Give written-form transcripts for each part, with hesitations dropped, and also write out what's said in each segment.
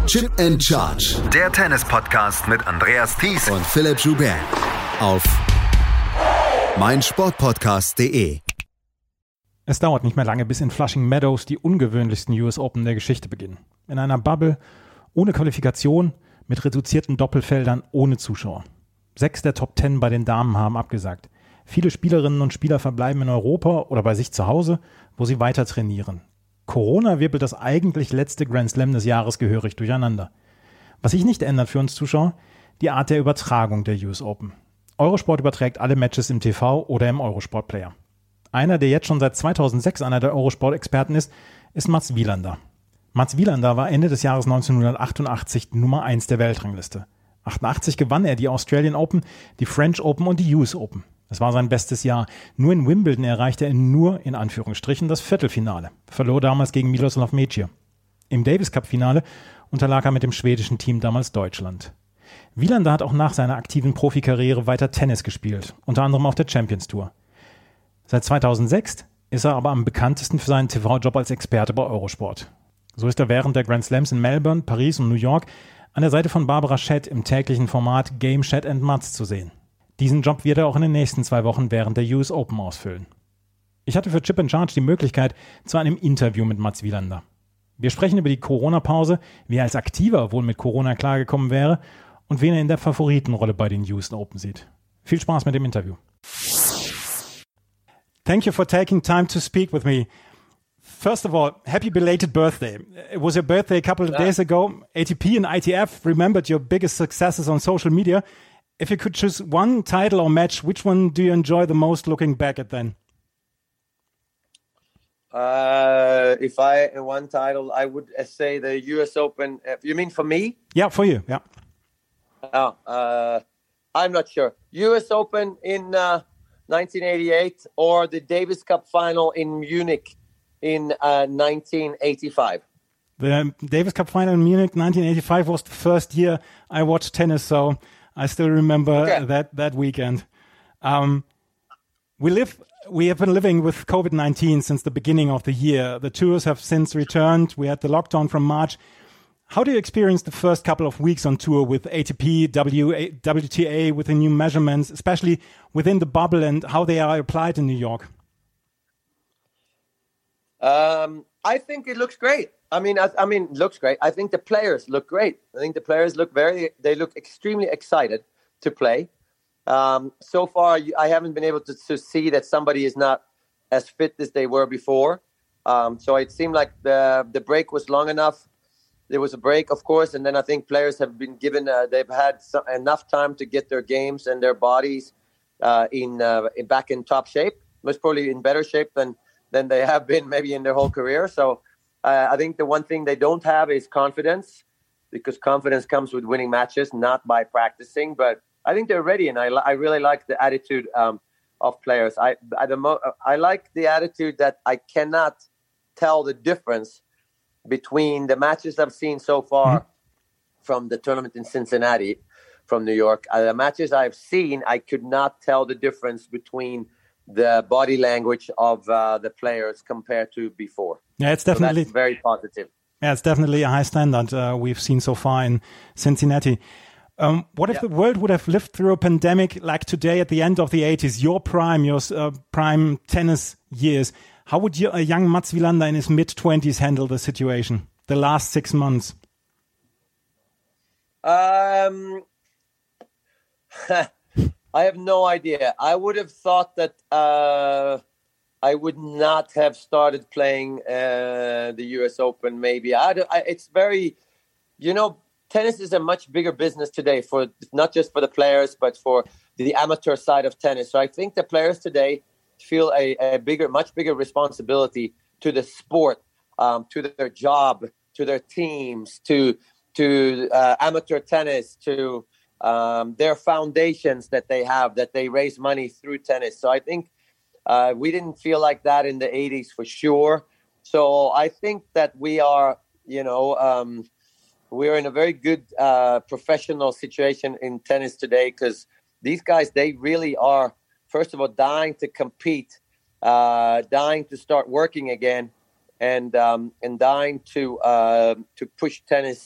Chip and Charge. Der Tennis-Podcast mit Andreas Thies und Philipp Joubert. Auf meinsportpodcast.de. Es dauert nicht mehr lange, bis in Flushing Meadows die ungewöhnlichsten US Open der Geschichte beginnen. In einer Bubble, ohne Qualifikation, mit reduzierten Doppelfeldern, ohne Zuschauer. 6 der Top 10 bei den Damen haben abgesagt. Viele Spielerinnen und Spieler verbleiben in Europa oder bei sich zu Hause, wo sie weiter trainieren. Corona wirbelt das eigentlich letzte Grand Slam des Jahres gehörig durcheinander. Was sich nicht ändert für uns Zuschauer, die Art der Übertragung der US Open. Eurosport überträgt alle Matches im TV oder im Eurosport-Player. Einer, der jetzt schon seit 2006 einer der Eurosport-Experten ist Mats Wilander. Mats Wilander war Ende des Jahres 1988 Nummer 1 der Weltrangliste. 88 gewann er die Australian Open, die French Open und die US Open. Es war sein bestes Jahr. Nur in Wimbledon erreichte er nur, in Anführungsstrichen, das Viertelfinale. Verlor damals gegen Miroslav Mecic. Im Davis Cup-Finale unterlag er mit dem schwedischen Team damals Deutschland. Wilander hat auch nach seiner aktiven Profikarriere weiter Tennis gespielt, unter anderem auf der Champions Tour. Seit 2006 ist er aber am bekanntesten für seinen TV-Job als Experte bei Eurosport. So ist er während der Grand Slams in Melbourne, Paris und New York an der Seite von Barbara Schett im täglichen Format Game, Chat and Mats zu sehen. Diesen Job wird er auch in den nächsten 2 Wochen während der US Open ausfüllen. Ich hatte für Chip and Charge die Möglichkeit zu einem Interview mit Mats Wilander. Wir sprechen über die Corona-Pause, wie er als Aktiver wohl mit Corona klargekommen wäre und wen er in der Favoritenrolle bei den US Open sieht. Viel Spaß mit dem Interview. Thank you for taking time to speak with me. First of all, happy belated birthday. It was your birthday a couple of days ago. ATP and ITF remembered your biggest successes on social media. If you could choose one title or match, which one do you enjoy the most looking back at then? If I one title, I would say the US Open. You mean for me? Yeah, for you. Yeah. I'm not sure. US Open in 1988 or the Davis Cup final in Munich in 1985. The Davis Cup final in Munich 1985 was the first year I watched tennis, so I still remember that weekend. We have been living with COVID-19 since the beginning of the year. The tours have since returned. We had the lockdown from March. How do you experience the first couple of weeks on tour with ATP, WTA, with the new measurements, especially within the bubble and how they are applied in New York? I think it looks great. I mean, it looks great. I think the players look great. I think the players look extremely excited to play. So far, I haven't been able to see that somebody is not as fit as they were before. So it seemed like the break was long enough. There was a break, of course, and then I think players have been given, they've had enough time to get their games and their bodies back in top shape, most probably in better shape than they have been maybe in their whole career. So I think the one thing they don't have is confidence, because confidence comes with winning matches, not by practicing. But I think they're ready, and I really like the attitude of players. I like the attitude that I cannot tell the difference between the matches I've seen so far from the tournament in Cincinnati, from New York. The matches I've seen, I could not tell the difference between the body language of the players compared to before. Yeah, it's definitely that's very positive. Yeah, it's definitely a high standard we've seen so far in Cincinnati. What if the world would have lived through a pandemic like today at the end of the 80s, your prime tennis years? How would a young Mats Wilander in his mid-20s handle the situation, the last 6 months? I have no idea. I would have thought that I would not have started playing the US Open maybe. It's very, tennis is a much bigger business today, for not just for the players, but for the amateur side of tennis. So I think the players today feel a much bigger responsibility to the sport, to their job, to their teams, to amateur tennis, to their foundations that they have, that they raise money through tennis. So I think we didn't feel like that in the 80s for sure. So I think that we are, we're in a very good professional situation in tennis today, because these guys, they really are, first of all, dying to compete, dying to start working again, and dying to push tennis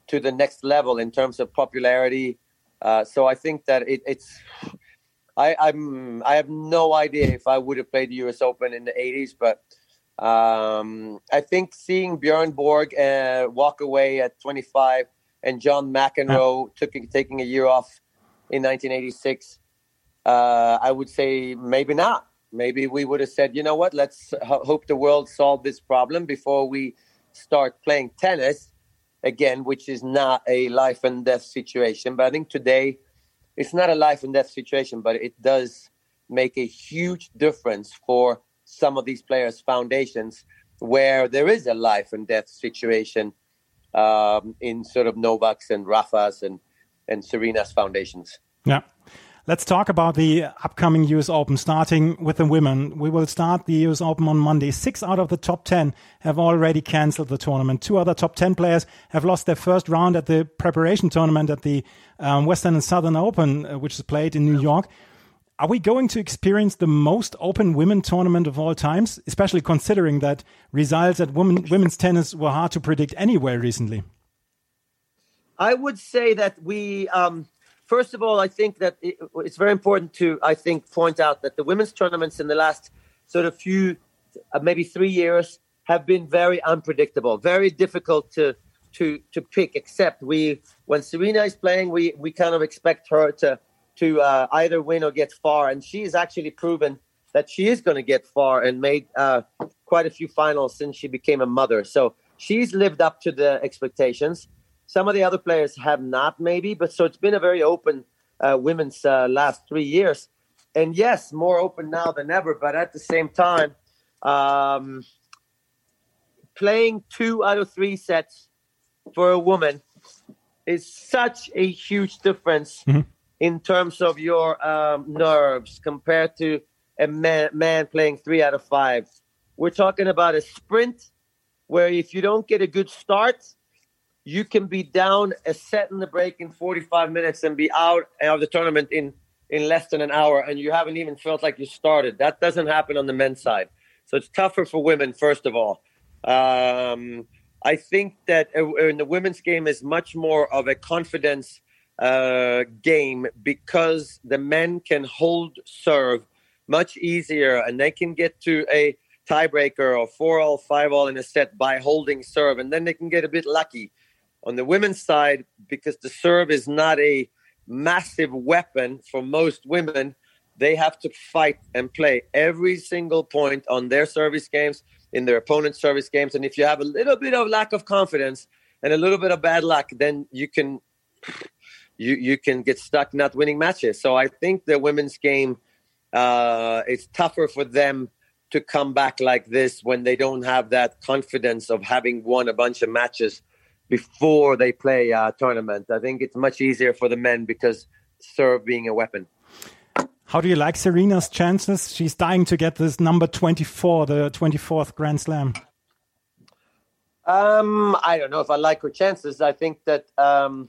to the next level in terms of popularity. So I think that I have no idea if I would have played the US Open in the 80s, but I think seeing Björn Borg walk away at 25 and John McEnroe taking a year off in 1986, I would say maybe not. Maybe we would have said, you know what, let's hope the world solve this problem before we start playing tennis again, which is not a life and death situation. But I think today it's not a life and death situation, but it does make a huge difference for some of these players' foundations where there is a life and death situation in sort of Novak's and Rafa's and Serena's foundations. Yeah. Let's talk about the upcoming US Open, starting with the women. We will start the US Open on Monday. 6 out of the top 10 have already cancelled the tournament. 2 other top 10 players have lost their first round at the preparation tournament at the Western and Southern Open, which is played in New York. Are we going to experience the most open women tournament of all times, especially considering that results at women's tennis were hard to predict anywhere recently? I would say that we... First of all, I think that it's very important to, point out that the women's tournaments in the last sort of few, maybe 3 years, have been very unpredictable, very difficult to pick. Except when Serena is playing, we kind of expect her to either win or get far, and she has actually proven that she is going to get far and made quite a few finals since she became a mother. So she's lived up to the expectations. Some of the other players have not, maybe, but so it's been a very open women's last 3 years. And yes, more open now than ever, but at the same time, playing 2 out of 3 sets for a woman is such a huge difference in terms of your nerves compared to a man playing 3 out of 5. We're talking about a sprint where if you don't get a good start, you can be down a set in the break in 45 minutes and be out of the tournament in less than an hour, and you haven't even felt like you started. That doesn't happen on the men's side. So it's tougher for women, first of all. I think that in the women's game is much more of a confidence game because the men can hold serve much easier, and they can get to a tiebreaker or 4-all, 5-all in a set by holding serve, and then they can get a bit lucky. On the women's side, because the serve is not a massive weapon for most women, they have to fight and play every single point on their service games, in their opponent's service games. And if you have a little bit of lack of confidence and a little bit of bad luck, then you can get stuck not winning matches. So I think the women's game, it's tougher for them to come back like this when they don't have that confidence of having won a bunch of matches before they play a tournament. I think it's much easier for the men because serve being a weapon. How do you like Serena's chances? She's dying to get this number 24, the 24th Grand Slam. I don't know if I like her chances. I think that the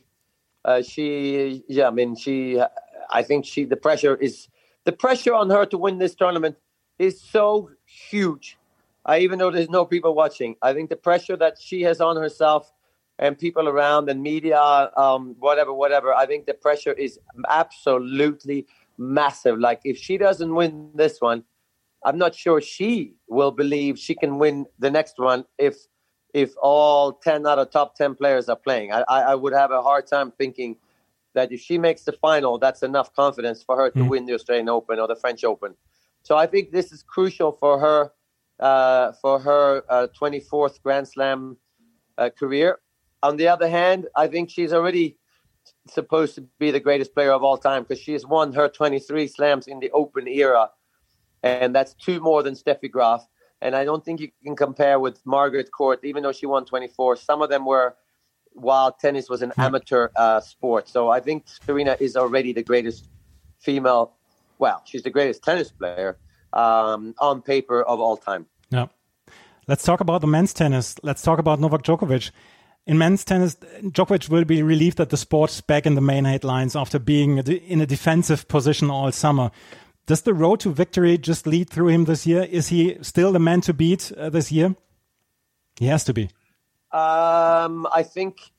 pressure on her to win this tournament is so huge. Even though there's no people watching, I think the pressure that she has on herself and people around and media, whatever, I think the pressure is absolutely massive. Like, if she doesn't win this one, I'm not sure she will believe she can win the next one if all 10 out of top 10 players are playing. I would have a hard time thinking that if she makes the final, that's enough confidence for her to win the Australian Open or the French Open. So I think this is crucial for her 24th Grand Slam career. On the other hand, I think she's already supposed to be the greatest player of all time because she has won her 23 slams in the Open era, and that's 2 more than Steffi Graf. And I don't think you can compare with Margaret Court, even though she won 24. Some of them were while tennis was an amateur sport. So I think Serena is already the greatest female. Well, she's the greatest tennis player on paper of all time. Yeah. Let's talk about the men's tennis. Let's talk about Novak Djokovic. In men's tennis, Djokovic will be relieved that the sport's back in the main headlines after being in a defensive position all summer. Does the road to victory just lead through him this year? Is he still the man to beat this year? He has to be. I think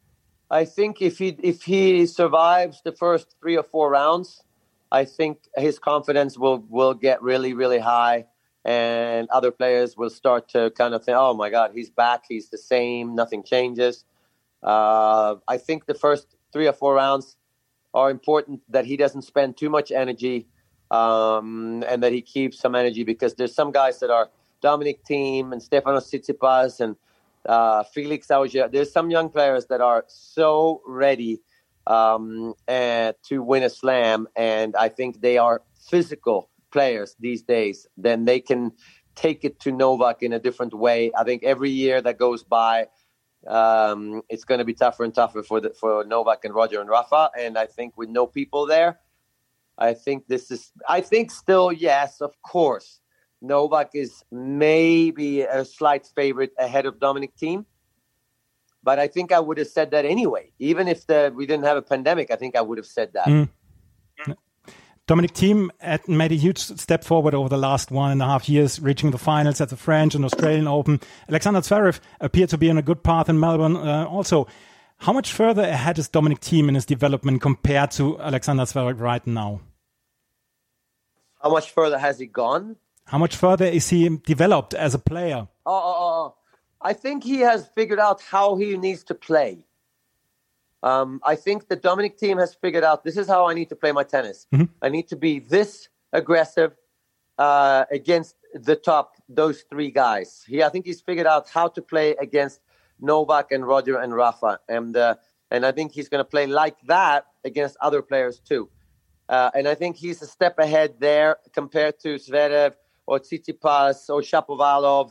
I think if he survives the first 3 or 4 rounds, I think his confidence will get really, really high, and other players will start to kind of think, oh my God, he's back, he's the same, nothing changes. I think the first 3 or 4 rounds are important, that he doesn't spend too much energy, and that he keeps some energy, because there's some guys that are Dominic Thiem and Stefanos Tsitsipas and Felix Auger. There's some young players that are so ready to win a slam, and I think they are physical players these days. Then they can take it to Novak in a different way. I think every year that goes by, it's going to be tougher and tougher for Novak and Roger and Rafa. And I think with no people there, I think still, yes, of course, Novak is maybe a slight favorite ahead of Dominic Thiem. But I think I would have said that anyway. Even if we didn't have a pandemic, I think I would have said that. Dominic Thiem had made a huge step forward over the last 1.5 years, reaching the finals at the French and Australian Open. Alexander Zverev appeared to be on a good path in Melbourne also. How much further ahead is Dominic Thiem in his development compared to Alexander Zverev right now? How much further has he gone? How much further is he developed as a player? I think he has figured out how he needs to play. I think the Dominic Thiem has figured out, this is how I need to play my tennis. Mm-hmm. I need to be this aggressive against the top, those 3 guys. I think he's figured out how to play against Novak and Roger and Rafa. And I think he's going to play like that against other players too. And I think he's a step ahead there compared to Zverev or Tsitsipas or Shapovalov.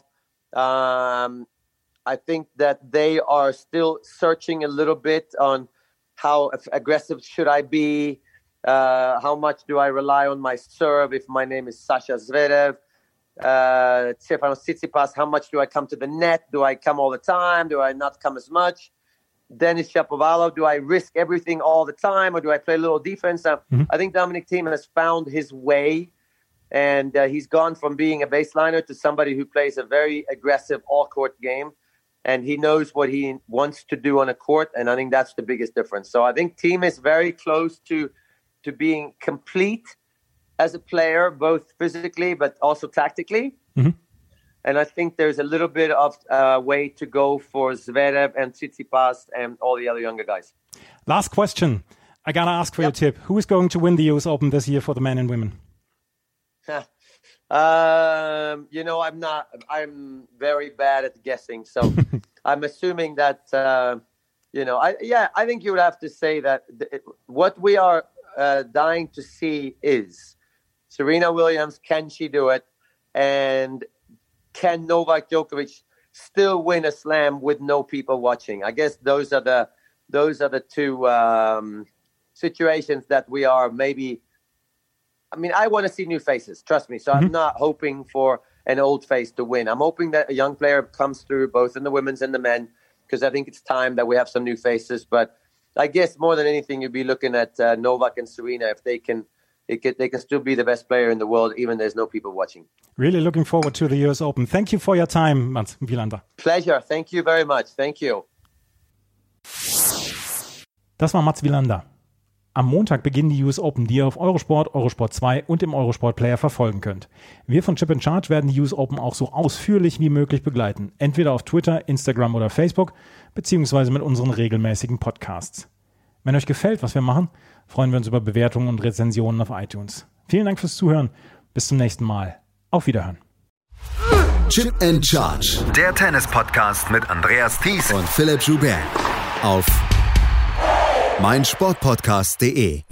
I think that they are still searching a little bit on how aggressive should I be, how much do I rely on my serve if my name is Sasha Zverev, Stefanos Tsitsipas, how much do I come to the net? Do I come all the time? Do I not come as much? Denis Shapovalov, do I risk everything all the time, or do I play a little defense? I think Dominic Thiem has found his way, and he's gone from being a baseliner to somebody who plays a very aggressive all-court game. And he knows what he wants to do on a court, and I think that's the biggest difference. So I think Thiem is very close to being complete as a player, both physically but also tactically. Mm-hmm. And I think there's a little bit of way to go for Zverev and Tsitsipas and all the other younger guys. Last question. I got to ask for your tip. Who is going to win the US Open this year for the men and women? I'm very bad at guessing. So I'm assuming that, I think you would have to say that what we are dying to see is Serena Williams, can she do it? And can Novak Djokovic still win a slam with no people watching? I guess those are the 2 situations that we are maybe. I mean, I want to see new faces, trust me. So I'm not hoping for an old face to win. I'm hoping that a young player comes through, both in the women's and the men, because I think it's time that we have some new faces. But I guess more than anything, you'd be looking at Novak and Serena. If they can still be the best player in the world, even there's no people watching. Really looking forward to the US Open. Thank you for your time, Mats Wilander. Pleasure. Thank you very much. Thank you. Das war Mats Wilander. Am Montag beginnen die US Open, die ihr auf Eurosport, Eurosport 2 und im Eurosport Player verfolgen könnt. Wir von Chip & Charge werden die US Open auch so ausführlich wie möglich begleiten. Entweder auf Twitter, Instagram oder Facebook, beziehungsweise mit unseren regelmäßigen Podcasts. Wenn euch gefällt, was wir machen, freuen wir uns über Bewertungen und Rezensionen auf iTunes. Vielen Dank fürs Zuhören. Bis zum nächsten Mal. Auf Wiederhören. Chip & Charge. Der Tennis-Podcast mit Andreas Thies und Philipp Joubert. Auf meinsportpodcast.de